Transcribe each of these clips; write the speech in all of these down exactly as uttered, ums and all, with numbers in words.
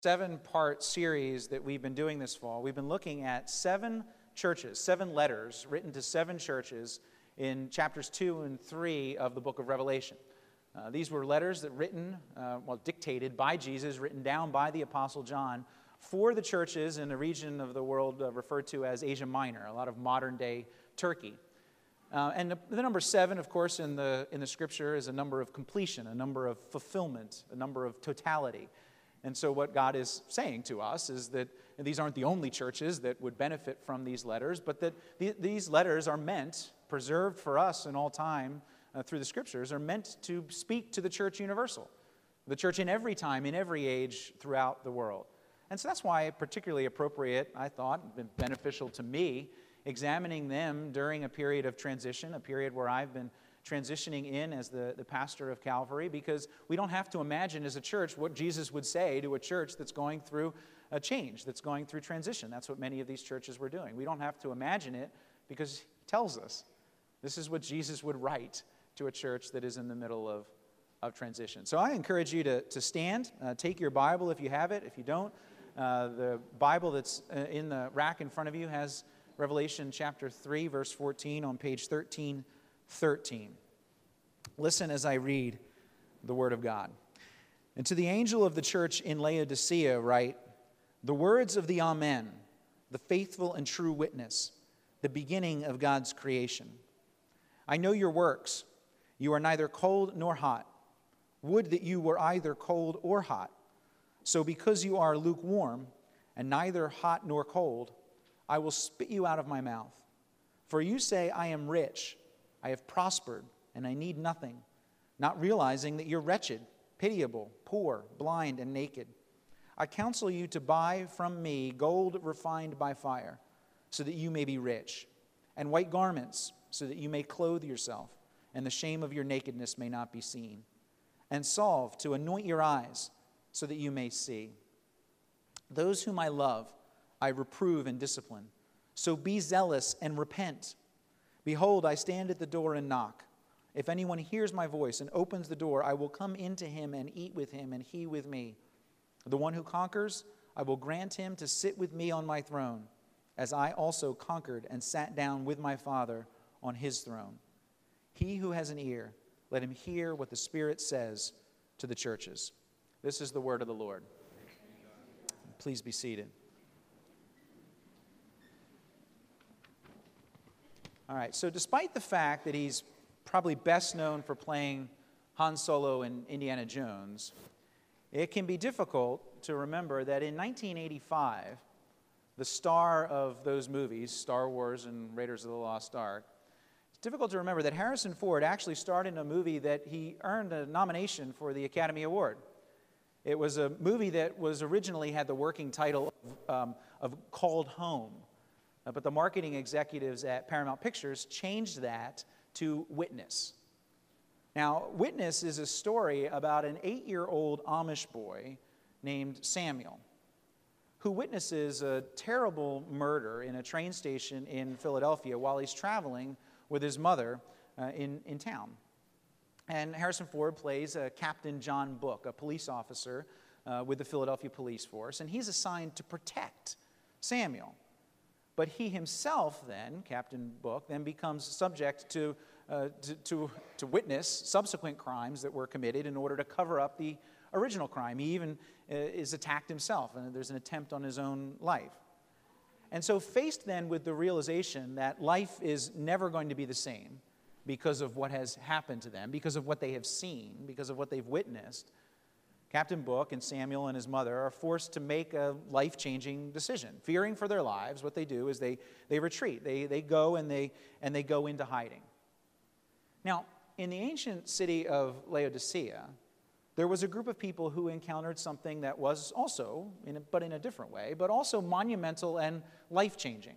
seven-part series that we've been doing this fall. We've been looking at seven churches, seven letters written to seven churches in chapters two and three of the book of Revelation. Uh, these were letters that written, uh, well, dictated by Jesus, written down by the Apostle John for the churches in the region of the world uh, referred to as Asia Minor, a lot of modern-day Turkey. Uh, and the, the number seven, of course, in the, in the Scripture is a number of completion, a number of fulfillment, a number of totality. And so what God is saying to us is that these aren't the only churches that would benefit from these letters, but that the, these letters are meant, preserved for us in all time uh, through the Scriptures, are meant to speak to the church universal, the church in every time, in every age throughout the world. And so that's why particularly appropriate, I thought, been beneficial to me, examining them during a period of transition, a period where I've been transitioning in as the, the pastor of Calvary, because we don't have to imagine as a church what Jesus would say to a church that's going through a change, that's going through transition. That's what many of these churches were doing. We don't have to imagine it because he tells us. This is what Jesus would write to a church that is in the middle of, of transition. So I encourage you to, to stand, uh, take your Bible if you have it. If you don't, uh, the Bible that's uh, in the rack in front of you has Revelation chapter three, verse fourteen on page thirteen thirteen. Listen as I read the Word of God. And to the angel of the church in Laodicea write, the words of the Amen, the faithful and true witness, the beginning of God's creation. I know your works. You are neither cold nor hot. Would that you were either cold or hot. So because you are lukewarm and neither hot nor cold, I will spit you out of my mouth. For you say, I am rich, I have prospered, and I need nothing, not realizing that you're wretched, pitiable, poor, blind, and naked. I counsel you to buy from me gold refined by fire, so that you may be rich, and white garments, so that you may clothe yourself, and the shame of your nakedness may not be seen, and salve to anoint your eyes, so that you may see. Those whom I love, I reprove and discipline. So be zealous and repent. Behold, I stand at the door and knock. If anyone hears my voice and opens the door, I will come into him and eat with him and he with me. The one who conquers, I will grant him to sit with me on my throne, as I also conquered and sat down with my Father on his throne. He who has an ear, let him hear what the Spirit says to the churches. This is the word of the Lord. Please be seated. All right, so despite the fact that he's probably best known for playing Han Solo in Indiana Jones, it can be difficult to remember that in nineteen eighty-five, the star of those movies, Star Wars and Raiders of the Lost Ark, it's difficult to remember that Harrison Ford actually starred in a movie that he earned a nomination for the Academy Award. It was a movie that was originally had the working title of, um, of Called Home. Uh, but the marketing executives at Paramount Pictures changed that to Witness. Now, Witness is a story about an eight-year-old Amish boy named Samuel who witnesses a terrible murder in a train station in Philadelphia while he's traveling with his mother uh, in, in town. And Harrison Ford plays uh, Captain John Book, a police officer uh, with the Philadelphia Police Force, and he's assigned to protect Samuel. But he himself then, Captain Book, then becomes subject to, uh, to, to, to witness subsequent crimes that were committed in order to cover up the original crime. He even uh, is attacked himself, and there's an attempt on his own life. And so faced then with the realization that life is never going to be the same because of what has happened to them, because of what they have seen, because of what they've witnessed, Captain Book and Samuel and his mother are forced to make a life-changing decision. Fearing for their lives, what they do is they, they retreat. They, they go and they, and they go into hiding. Now, in the ancient city of Laodicea, there was a group of people who encountered something that was also, in a, but in a different way, but also monumental and life-changing.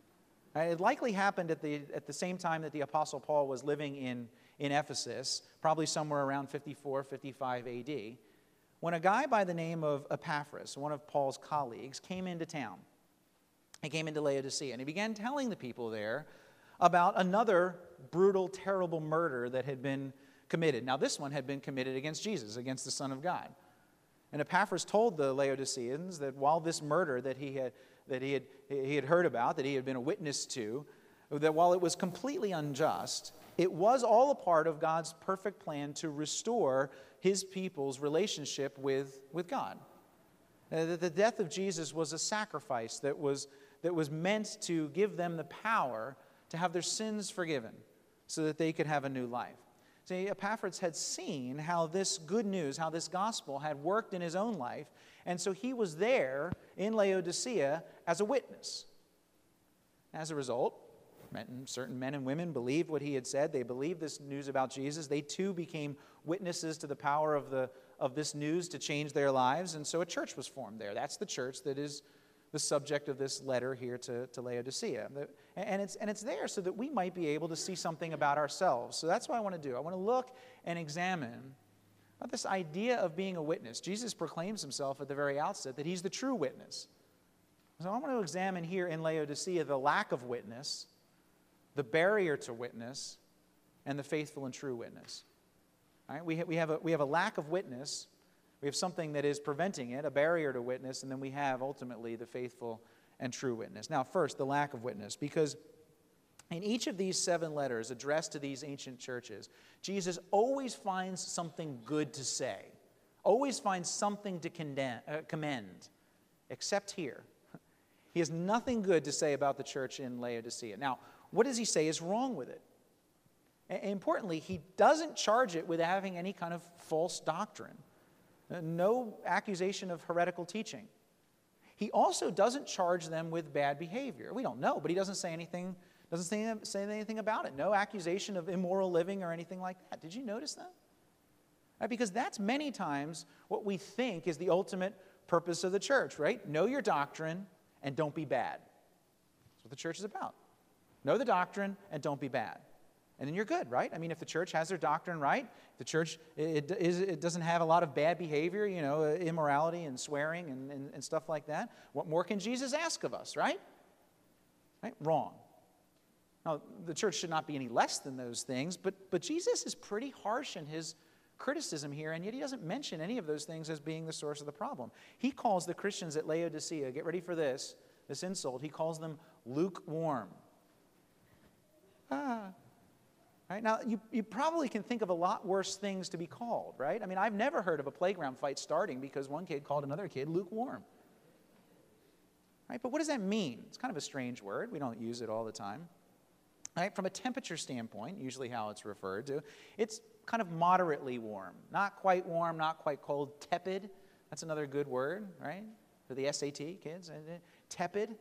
It likely happened at the, at the same time that the Apostle Paul was living in, in Ephesus, probably somewhere around fifty-four, fifty-five A D, when a guy by the name of Epaphras, one of Paul's colleagues, came into town. He came into Laodicea, and he began telling the people there about another brutal, terrible murder that had been committed. Now, this one had been committed against Jesus, against the Son of God. And Epaphras told the Laodiceans that while this murder that he had that he had he had heard about, that he had been a witness to, that while it was completely unjust, it was all a part of God's perfect plan to restore his people's relationship with, with God. Uh, that the death of Jesus was a sacrifice that was, that was meant to give them the power to have their sins forgiven so that they could have a new life. See, Epaphras had seen how this good news, how this gospel had worked in his own life, and so he was there in Laodicea as a witness. As a result, certain men and women believed what he had said. They believed this news about Jesus. They too became witnesses to the power of, the, of this news to change their lives, and so a church was formed there. That's the church that is the subject of this letter here to, to Laodicea. And it's, and it's there so that we might be able to see something about ourselves. So that's what I want to do. I want to look and examine about this idea of being a witness. Jesus proclaims himself at the very outset that he's the true witness. So I want to examine here in Laodicea the lack of witness, the barrier to witness, and the faithful and true witness. All right? We, ha- we, have a, we have a lack of witness. We have something that is preventing it, a barrier to witness, and then we have ultimately the faithful and true witness. Now, first, the lack of witness, because in each of these seven letters addressed to these ancient churches, Jesus always finds something good to say, always finds something to condemn, uh, commend, except here. He has nothing good to say about the church in Laodicea. Now, what does he say is wrong with it? And importantly, he doesn't charge it with having any kind of false doctrine. No accusation of heretical teaching. He also doesn't charge them with bad behavior. We don't know, but he doesn't say anything, doesn't say, say anything about it. No accusation of immoral living or anything like that. Did you notice that? Right, because that's many times what we think is the ultimate purpose of the church, right? Know your doctrine and don't be bad. That's what the church is about. Know the doctrine and don't be bad. And then you're good, right? I mean, if the church has their doctrine right, the church it, it, it doesn't have a lot of bad behavior, you know, immorality and swearing and, and, and stuff like that, what more can Jesus ask of us, right? Right? Wrong. Now, the church should not be any less than those things, but, but Jesus is pretty harsh in his criticism here, and yet he doesn't mention any of those things as being the source of the problem. He calls the Christians at Laodicea, get ready for this, this insult, he calls them lukewarm. Ah. Right? Now, you, you probably can think of a lot worse things to be called, right? I mean, I've never heard of a playground fight starting because one kid called another kid lukewarm. Right? But what does that mean? It's kind of a strange word. We don't use it all the time. Right? From a temperature standpoint, usually how it's referred to, it's kind of moderately warm. Not quite warm, not quite cold. Tepid. That's another good word, right? For the S A T kids. Tepid.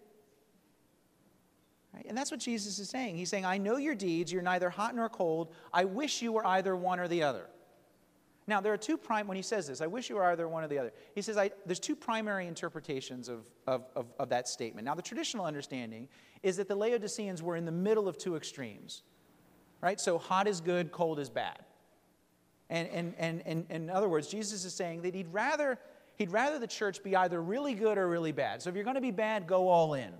Right? And that's what Jesus is saying. He's saying, I know your deeds. You're neither hot nor cold. I wish you were either one or the other. Now, there are two prime, when he says this, I wish you were either one or the other. He says, I, there's two primary interpretations of, of, of, of that statement. Now, the traditional understanding is that the Laodiceans were in the middle of two extremes. Right? So hot is good, cold is bad. And, and, and, and, and in other words, Jesus is saying that he'd rather, he'd rather the church be either really good or really bad. So if you're going to be bad, go all in.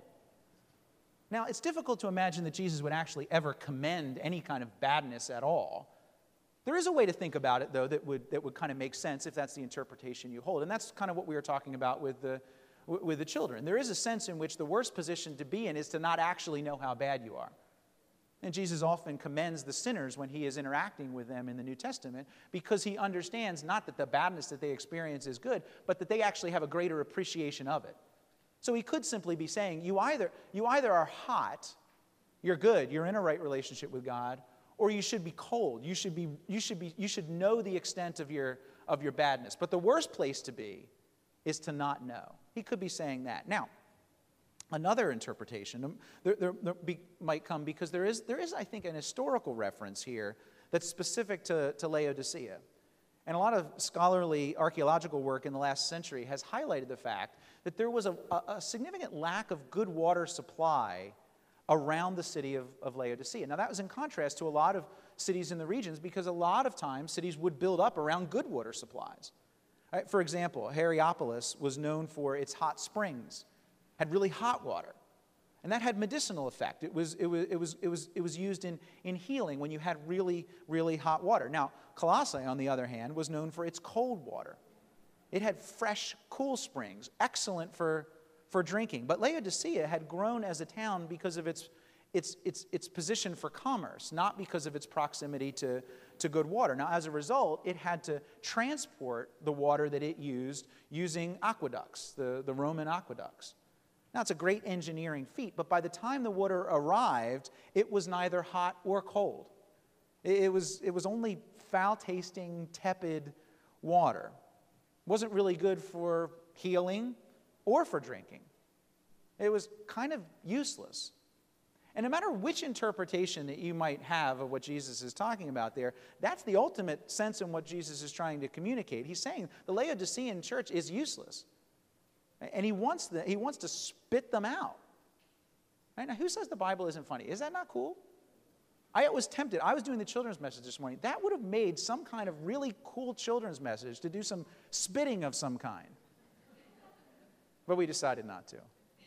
Now, it's difficult to imagine that Jesus would actually ever commend any kind of badness at all. There is a way to think about it, though, that would, that would kind of make sense if that's the interpretation you hold. And that's kind of what we were talking about with the, with the children. There is a sense in which the worst position to be in is to not actually know how bad you are. And Jesus often commends the sinners when he is interacting with them in the New Testament because he understands not that the badness that they experience is good, but that they actually have a greater appreciation of it. So he could simply be saying, you either, you either are hot, you're good, you're in a right relationship with God, or you should be cold. You should be, you should be, you should know the extent of your, of your badness. But the worst place to be is to not know. He could be saying that. Now, another interpretation there, there, there be, might come because there is, there is, I think, an historical reference here that's specific to, to Laodicea. And a lot of scholarly archaeological work in the last century has highlighted the fact that there was a, a significant lack of good water supply around the city of, of Laodicea. Now, that was in contrast to a lot of cities in the regions because a lot of times cities would build up around good water supplies. Right? For example, Hierapolis was known for its hot springs, had really hot water. And that had medicinal effect. It was, it was, it was, it was, it was used in, in healing when you had really, really hot water. Now, Colossae, on the other hand, was known for its cold water. It had fresh, cool springs, excellent for, for drinking. But Laodicea had grown as a town because of its, its, its, its position for commerce, not because of its proximity to, to good water. Now, as a result, it had to transport the water that it used using aqueducts, the, the Roman aqueducts. Now, it's a great engineering feat, but by the time the water arrived, it was neither hot or cold. It, it was, it was only foul-tasting, tepid water. It wasn't really good for healing or for drinking. It was kind of useless. And no matter which interpretation that you might have of what Jesus is talking about there, that's the ultimate sense in what Jesus is trying to communicate. He's saying the Laodicean church is useless. And he wants, the, he wants to spit them out. Right? Now, who says the Bible isn't funny? Is that not cool? I was tempted. I was doing the children's message this morning. That would have made some kind of really cool children's message to do some spitting of some kind. But we decided not to.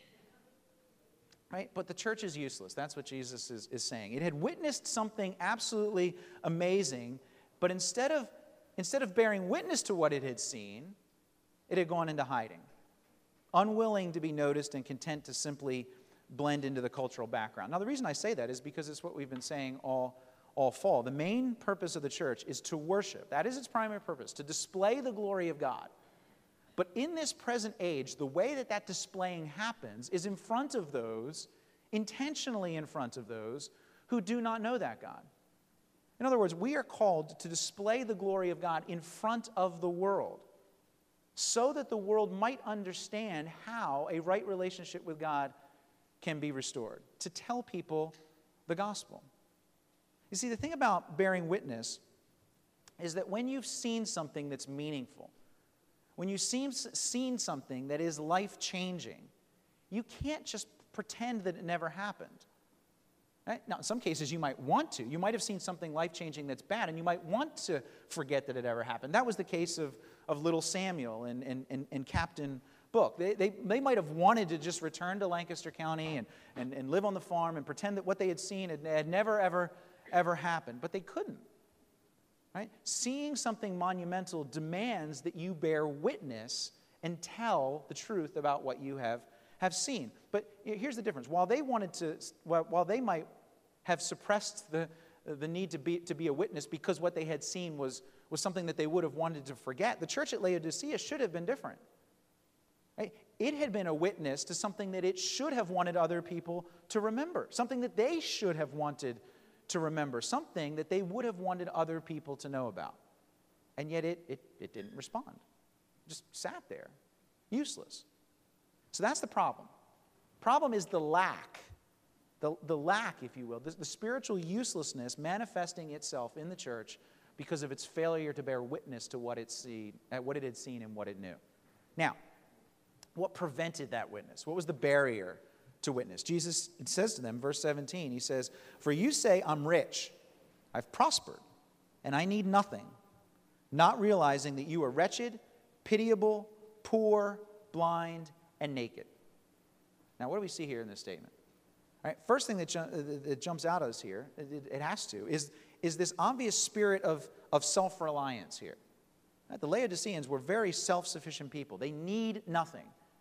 Right? But the church is useless. That's what Jesus is, is saying. It had witnessed something absolutely amazing, but instead of, instead of bearing witness to what it had seen, it had gone into hiding, unwilling to be noticed and content to simply blend into the cultural background. Now, the reason I say that is because it's what we've been saying all, all fall. The main purpose of the church is to worship. That is its primary purpose, to display the glory of God. But in this present age, the way that that displaying happens is in front of those, intentionally in front of those, who do not know that God. In other words, we are called to display the glory of God in front of the world, so that the world might understand how a right relationship with God can be restored, to tell people the gospel. You see, the thing about bearing witness is that when you've seen something that's meaningful, when you've seen, seen something that is life-changing, you can't just pretend that it never happened. Right? Now, in some cases, you might want to. You might have seen something life-changing that's bad, and you might want to forget that it ever happened. That was the case of, of little Samuel and, and, and, and Captain Book. They, they, they might have wanted to just return to Lancaster County and, and, and live on the farm and pretend that what they had seen had, had never, ever, ever happened, but they couldn't. Right? Seeing something monumental demands that you bear witness and tell the truth about what you have, have seen. But here's the difference. While they wanted to, while they might have suppressed the, the need to be, to be a witness because what they had seen was, was something that they would have wanted to forget, the church at Laodicea should have been different. Right? It had been a witness to something that it should have wanted other people to remember, something that they should have wanted to remember, something that they would have wanted other people to know about. And yet it, it, it didn't respond. It just sat there, useless. So that's the problem. Problem is the lack, the, the lack, if you will, the, the spiritual uselessness manifesting itself in the church because of its failure to bear witness to what it, see, uh, what it had seen and what it knew. Now, what prevented that witness? What was the barrier to witness? Jesus says to them, verse seventeen, he says, "For you say, I'm rich, I've prospered, and I need nothing, not realizing that you are wretched, pitiable, poor, blind, and naked." Now, what do we see here in this statement? All right, first thing that, ju- that jumps out at us here, it, it has to, is, is this obvious spirit of, of self-reliance here. Right? The Laodiceans were very self-sufficient people. They need nothing.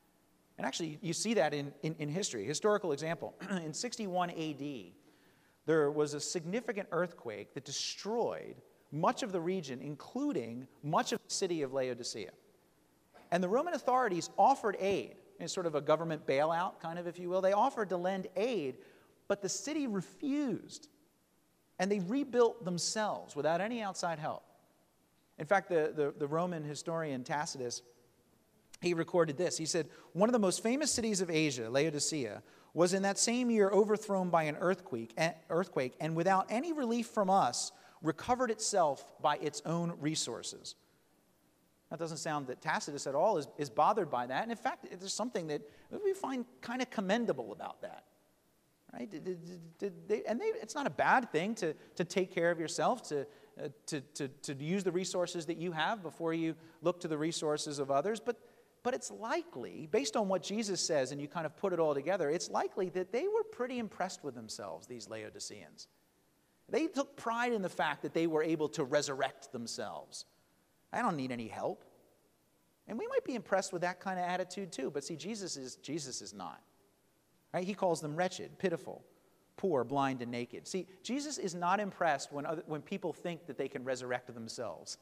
And actually, you see that in, in, in history. Historical example, in sixty-one A D, there was a significant earthquake that destroyed much of the region, including much of the city of Laodicea. And the Roman authorities offered aid, in sort of a government bailout, kind of, if you will. They offered to lend aid, but the city refused. And they rebuilt themselves without any outside help. In fact, the, the, the Roman historian Tacitus, he recorded this. He said, "One of the most famous cities of Asia, Laodicea, was in that same year overthrown by an earthquake, earthquake and without any relief from us, recovered itself by its own resources." That doesn't sound that Tacitus at all is, is bothered by that. And in fact, there's something that we find kind of commendable about that. Right? Did, did, did they, and they, it's not a bad thing to, to take care of yourself, to, uh, to, to, to use the resources that you have before you look to the resources of others. But But it's likely, based on what Jesus says, and you kind of put it all together, it's likely that they were pretty impressed with themselves, these Laodiceans. They took pride in the fact that they were able to resurrect themselves. I don't need any help. And we might be impressed with that kind of attitude too, but see, Jesus is, Jesus is not. Right? He calls them wretched, pitiful, poor, blind, and naked. See, Jesus is not impressed when, other, when people think that they can resurrect themselves.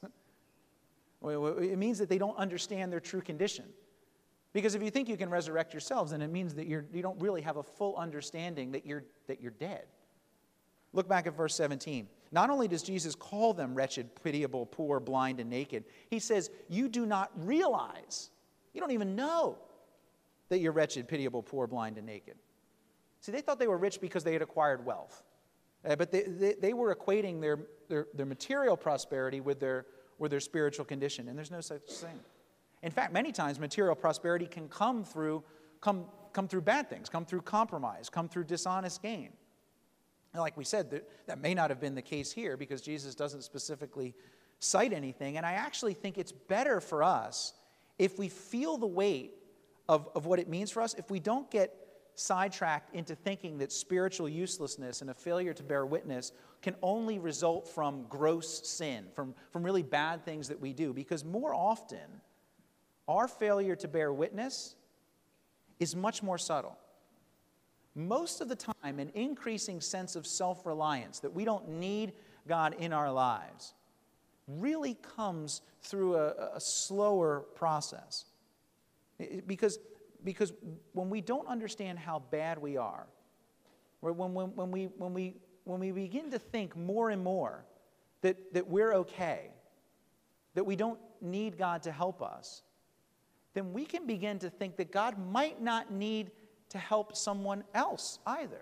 It means that they don't understand their true condition. Because if you think you can resurrect yourselves, then it means that you're, you don't really have a full understanding that you're, that you're dead. Look back at verse seventeen. Not only does Jesus call them wretched, pitiable, poor, blind, and naked, he says, you do not realize, you don't even know that you're wretched, pitiable, poor, blind, and naked. See, they thought they were rich because they had acquired wealth. Uh, but they, they, they were equating their, their, their material prosperity with their, with their spiritual condition, and there's no such thing. In fact, many times material prosperity can come through, come, come through bad things, come through compromise, come through dishonest gain. And like we said, that, that may not have been the case here because Jesus doesn't specifically cite anything. And I actually think it's better for us if we feel the weight of, of what it means for us, if we don't get sidetracked into thinking that spiritual uselessness and a failure to bear witness can only result from gross sin, from, from really bad things that we do. Because more often, our failure to bear witness is much more subtle. Most of the time, an increasing sense of self-reliance, that we don't need God in our lives, really comes through a, a slower process. It, because, because when we don't understand how bad we are, or when, when, when, we, when, we, when we begin to think more and more that, that we're okay, that we don't need God to help us, then we can begin to think that God might not need to help someone else either.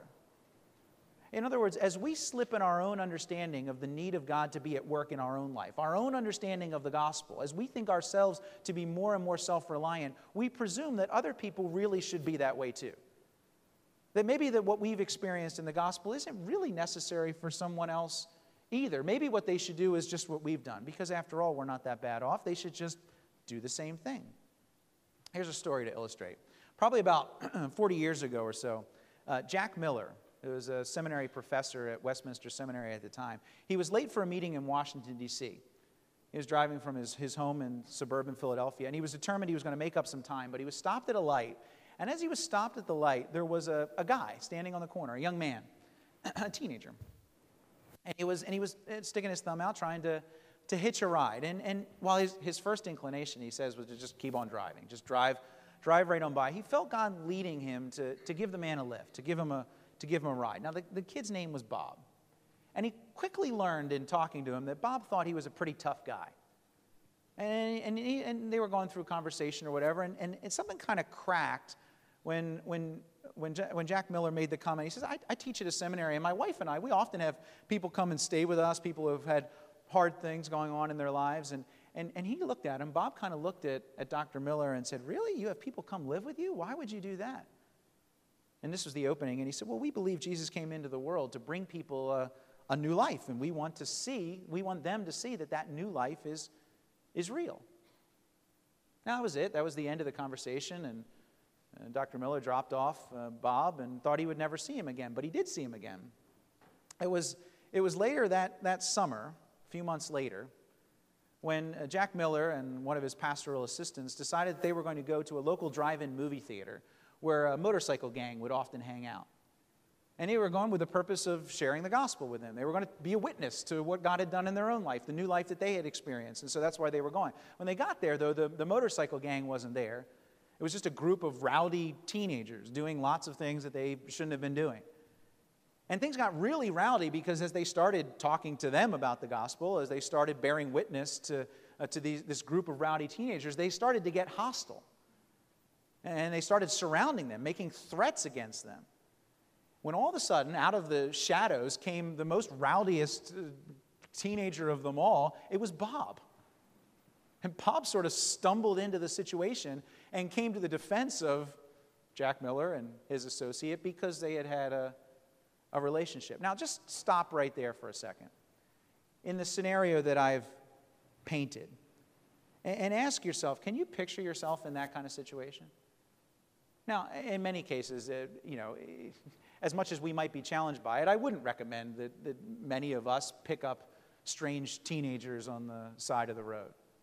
In other words, as we slip in our own understanding of the need of God to be at work in our own life, our own understanding of the gospel, as we think ourselves to be more and more self-reliant, we presume that other people really should be that way too. That maybe that what we've experienced in the gospel isn't really necessary for someone else either. Maybe what they should do is just what we've done, because after all, we're not that bad off. They should just do the same thing. Here's a story to illustrate. Probably about forty years ago or so, uh, Jack Miller, who was a seminary professor at Westminster Seminary at the time, he was late for a meeting in Washington, D C He was driving from his, his home in suburban Philadelphia, and he was determined he was going to make up some time, but he was stopped at a light, and as he was stopped at the light, there was a, a guy standing on the corner, a young man, a teenager, and he was, and he was sticking his thumb out trying to, to hitch a ride, and, and while his, his first inclination, he says, was to just keep on driving, just drive drive right on by. He felt God leading him to, to give the man a lift, to give him a, to give him a ride. Now, the, the kid's name was Bob. And he quickly learned in talking to him that Bob thought he was a pretty tough guy. And, and, he, and they were going through a conversation or whatever, and, and, and something kind of cracked when, when, when, Ja- when Jack Miller made the comment. He says, I, I teach at a seminary, and my wife and I, we often have people come and stay with us, people who have had hard things going on in their lives, and And, and he looked at him. Bob kind of looked at, at Doctor Miller and said, really? You have people come live with you? Why would you do that? And this was the opening. And he said, well, we believe Jesus came into the world to bring people a, a new life. And we want to see, we want them to see that that new life is, is real. Now, that was it. That was the end of the conversation. And, and Doctor Miller dropped off uh, Bob and thought he would never see him again. But he did see him again. It was, it was later that, that summer, a few months later, when uh, Jack Miller and one of his pastoral assistants decided that they were going to go to a local drive-in movie theater where a motorcycle gang would often hang out. And they were going with the purpose of sharing the gospel with them. They were going to be a witness to what God had done in their own life, the new life that they had experienced. And so that's why they were going. When they got there, though, the, the motorcycle gang wasn't there. It was just a group of rowdy teenagers doing lots of things that they shouldn't have been doing. And things got really rowdy because as they started talking to them about the gospel, as they started bearing witness to, uh, to these, this group of rowdy teenagers, they started to get hostile. And they started surrounding them, making threats against them. When all of a sudden, out of the shadows came the most rowdiest uh, teenager of them all, it was Bob. And Bob sort of stumbled into the situation and came to the defense of Jack Miller and his associate because they had had a a relationship. Now, just stop right there for a second. In the scenario that I've painted, and, and ask yourself, can you picture yourself in that kind of situation? Now, in many cases, uh, you know, as much as we might be challenged by it, I wouldn't recommend that, that many of us pick up strange teenagers on the side of the road.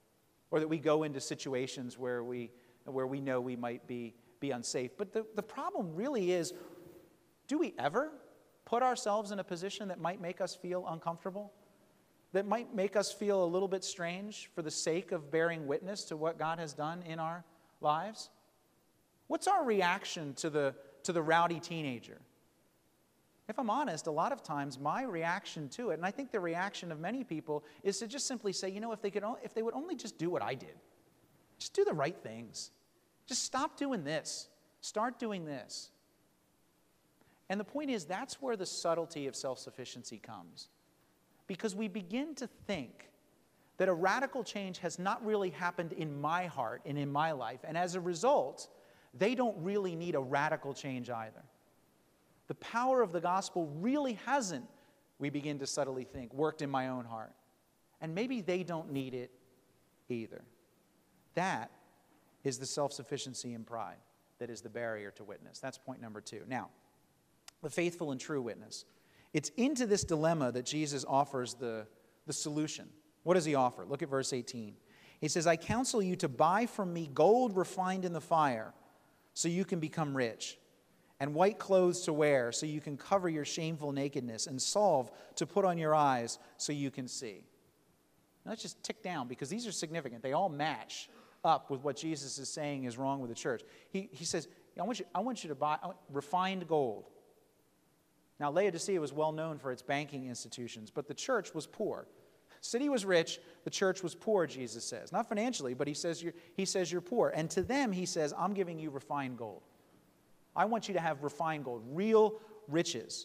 or that we go into situations where we, where we know we might be, be unsafe. But the, the problem really is, do we ever put ourselves in a position that might make us feel uncomfortable? That might make us feel a little bit strange for the sake of bearing witness to what God has done in our lives? What's our reaction to the, to the rowdy teenager? If I'm honest, a lot of times my reaction to it, and I think the reaction of many people, is to just simply say, you know, if they could, if they would only just do what I did, just do the right things. Just stop doing this. Start doing this. And the point is, that's where the subtlety of self-sufficiency comes. Because we begin to think that a radical change has not really happened in my heart and in my life, and as a result, they don't really need a radical change either. The power of the gospel really hasn't, we begin to subtly think, worked in my own heart. And maybe they don't need it either. That is the self-sufficiency and pride that is the barrier to witness. That's point number two. Now, the faithful and true witness. It's into this dilemma that Jesus offers the, the solution. What does he offer? Look at verse eighteen. He says, I counsel you to buy from me gold refined in the fire, so you can become rich, and white clothes to wear, so you can cover your shameful nakedness, and salve to put on your eyes, so you can see. Now, let's just tick down, because these are significant. They all match up with what Jesus is saying is wrong with the church. He, he says, I want, you, I want you to buy refined gold. Now, Laodicea was well known for its banking institutions, but the church was poor. The city was rich, the church was poor, Jesus says. Not financially, but he says, you're, he says you're poor. And to them, he says, I'm giving you refined gold. I want you to have refined gold, real riches.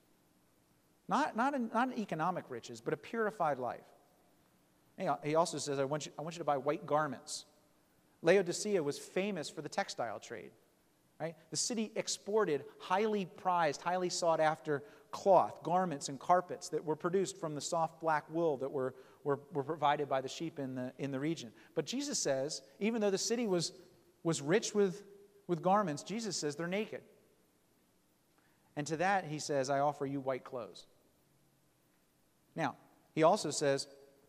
Not, not, an, not an economic riches, but a purified life. He also says, I want you, I want you to buy white garments. Laodicea was famous for the textile trade. Right? The city exported highly prized, highly sought after cloth, garments, and carpets that were produced from the soft black wool that were, were, were provided by the sheep in the, in the region. But Jesus says, even though the city was, was rich with, with garments, Jesus says they're naked. And to that, he says, I offer you white clothes. Now, he also says,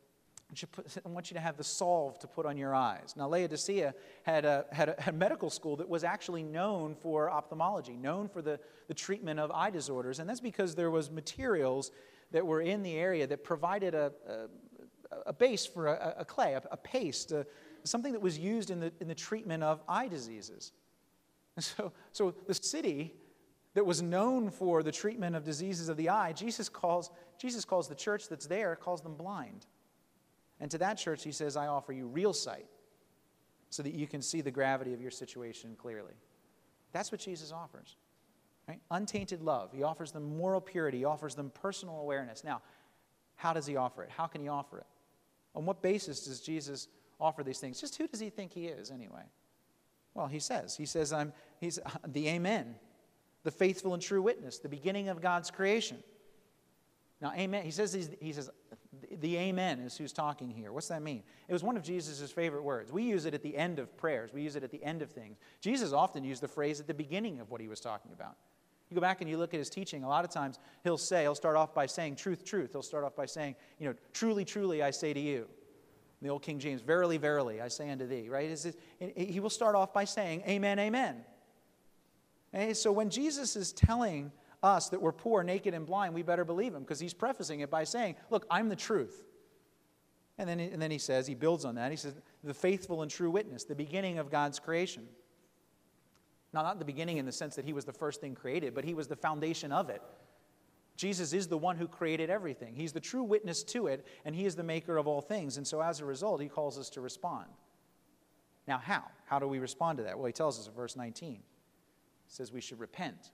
I want you to have the salve to put on your eyes. Now, Laodicea had a, had a, had a medical school that was actually known for ophthalmology, known for the, the treatment of eye disorders, and that's because there was materials that were in the area that provided a, a, a base for a, a clay, a, a paste, a, something that was used in the, in the treatment of eye diseases. And so, so the city that was known for the treatment of diseases of the eye, Jesus calls, Jesus calls the church that's there, calls them blind. And to that church, he says, I offer you real sight so that you can see the gravity of your situation clearly. That's what Jesus offers. Right? Untainted love. He offers them moral purity. He offers them personal awareness. Now, how does he offer it? How can he offer it? On what basis does Jesus offer these things? Just who does he think he is anyway? Well, he says. He says, I'm he's the Amen, the faithful and true witness, the beginning of God's creation. Now, amen. He says, he's, he says, the amen is who's talking here. What's that mean? It was one of Jesus' favorite words. We use it at the end of prayers. We use it at the end of things. Jesus often used the phrase at the beginning of what he was talking about. You go back and you look at his teaching, a lot of times he'll say, he'll start off by saying, truth, truth. He'll start off by saying, you know, truly, truly, I say to you. In the old King James, verily, verily, I say unto thee, right? He will start off by saying, amen, amen. And so when Jesus is telling us that we're poor, naked, and blind, we better believe him, because he's prefacing it by saying, look, I'm the truth. And then, and then he says, he builds on that, he says, the faithful and true witness, the beginning of God's creation. Now, not the beginning in the sense that he was the first thing created, but he was the foundation of it. Jesus is the one who created everything. He's the true witness to it, and he is the maker of all things. And so as a result, he calls us to respond. Now, how? How do we respond to that? Well, he tells us in verse nineteen. He says we should repent.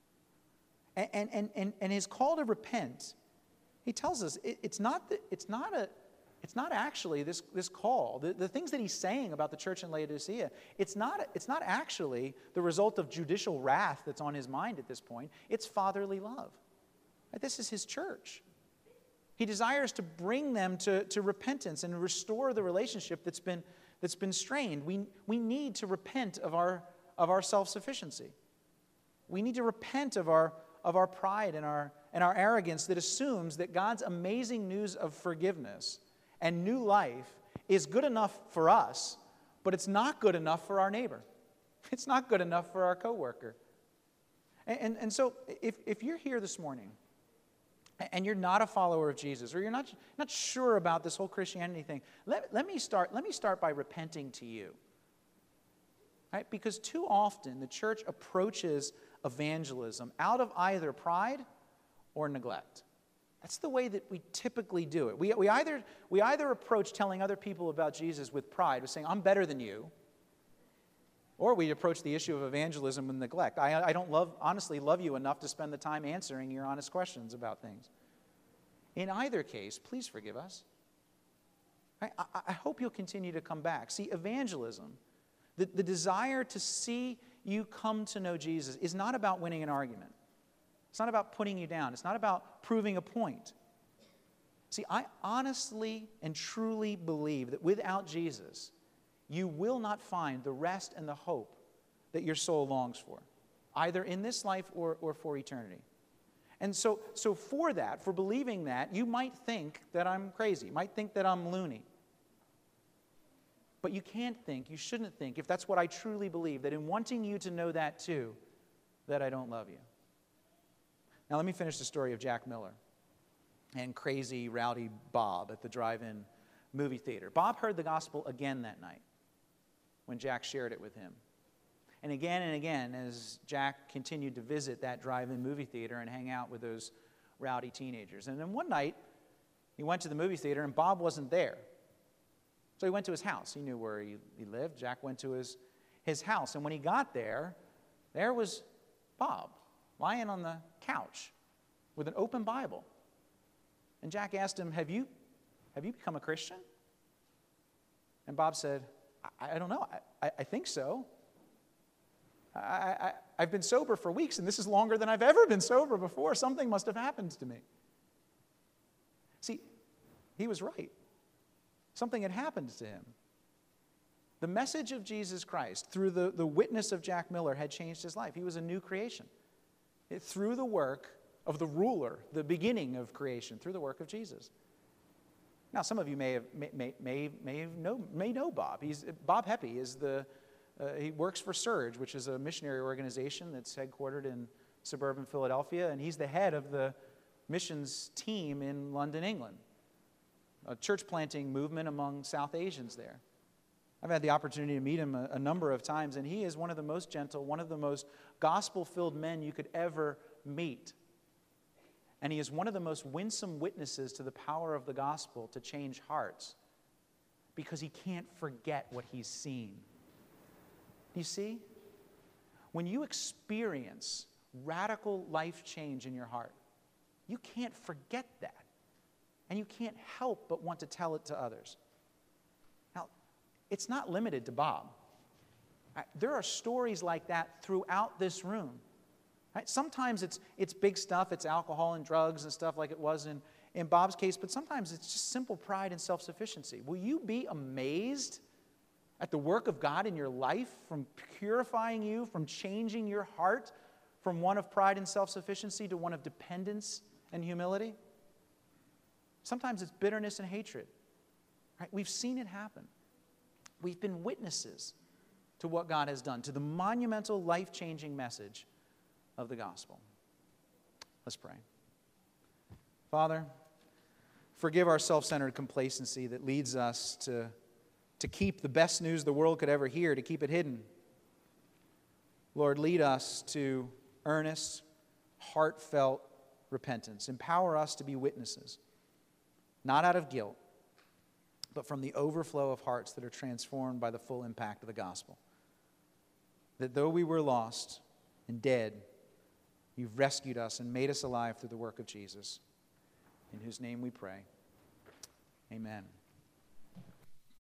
And, and, and, and his call to repent, he tells us it, it's not the, it's not a it's not actually this, this call. The, the things that he's saying about the church in Laodicea, it's not, it's not actually the result of judicial wrath that's on his mind at this point. It's fatherly love. Right? This is his church. He desires to bring them to, to repentance and restore the relationship that's been, that's been strained. We, we need to repent of our, of our self-sufficiency. We need to repent of our of our pride and our, and our arrogance that assumes that God's amazing news of forgiveness and new life is good enough for us, but it's not good enough for our neighbor. It's not good enough for our coworker. And, and, and so if, if you're here this morning and you're not a follower of Jesus, or you're not, not sure about this whole Christianity thing, let, let, me start, let me start by repenting to you. Right? Because too often the church approaches evangelism out of either pride or neglect. That's the way that we typically do it. We, we, either, we either approach telling other people about Jesus with pride, with saying, I'm better than you, or we approach the issue of evangelism with neglect. I, I don't love, honestly love you enough to spend the time answering your honest questions about things. In either case, please forgive us. I, I, I hope you'll continue to come back. See, evangelism, the, the desire to see you come to know Jesus, is not about winning an argument. It's not about putting you down. It's not about proving a point. See, I honestly and truly believe that without Jesus, you will not find the rest and the hope that your soul longs for, either in this life or, or for eternity. And so, so for that, for believing that, you might think that I'm crazy. You might think that I'm loony. But you can't think, you shouldn't think, if that's what I truly believe, that in wanting you to know that too, that I don't love you. Now let me finish the story of Jack Miller and crazy, rowdy Bob at the drive-in movie theater. Bob heard the gospel again that night when Jack shared it with him. And again and again as Jack continued to visit that drive-in movie theater and hang out with those rowdy teenagers. And then one night, he went to the movie theater and Bob wasn't there. So he went to his house. He knew where he, he lived. Jack went to his, his house. And when he got there, there was Bob lying on the couch with an open Bible. And Jack asked him, have you, have you become a Christian? And Bob said, I, I don't know. I, I, I think so. I, I, I've been sober for weeks, and this is longer than I've ever been sober before. Something must have happened to me. See, he was right. Something had happened to him. The message of Jesus Christ, through the, the witness of Jack Miller, had changed his life. He was a new creation. It, through the work of the ruler, the beginning of creation, through the work of Jesus. Now, some of you may have, may, may, may, may know, may know Bob. He's, Bob Heppy is the, uh, he works for Surge, which is a missionary organization that's headquartered in suburban Philadelphia, and he's the head of the missions team in London, England, a church planting movement among South Asians there. I've had the opportunity to meet him a, a number of times, and he is one of the most gentle, one of the most gospel-filled men you could ever meet. And he is one of the most winsome witnesses to the power of the gospel to change hearts, because he can't forget what he's seen. You see? When you experience radical life change in your heart, you can't forget that. And you can't help but want to tell it to others. Now, it's not limited to Bob. Right? There are stories like that throughout this room. Right? Sometimes it's, it's big stuff, it's alcohol and drugs and stuff like it was in, in Bob's case, but sometimes it's just simple pride and self-sufficiency. Will you be amazed at the work of God in your life, from purifying you, from changing your heart from one of pride and self-sufficiency to one of dependence and humility? Sometimes it's bitterness and hatred. Right? We've seen it happen. We've been witnesses to what God has done, to the monumental, life-changing message of the gospel. Let's pray. Father, forgive our self-centered complacency that leads us to, to keep the best news the world could ever hear, to keep it hidden. Lord, lead us to earnest, heartfelt repentance. Empower us to be witnesses, not out of guilt, but from the overflow of hearts that are transformed by the full impact of the gospel. That though we were lost and dead, you've rescued us and made us alive through the work of Jesus, in whose name we pray. Amen.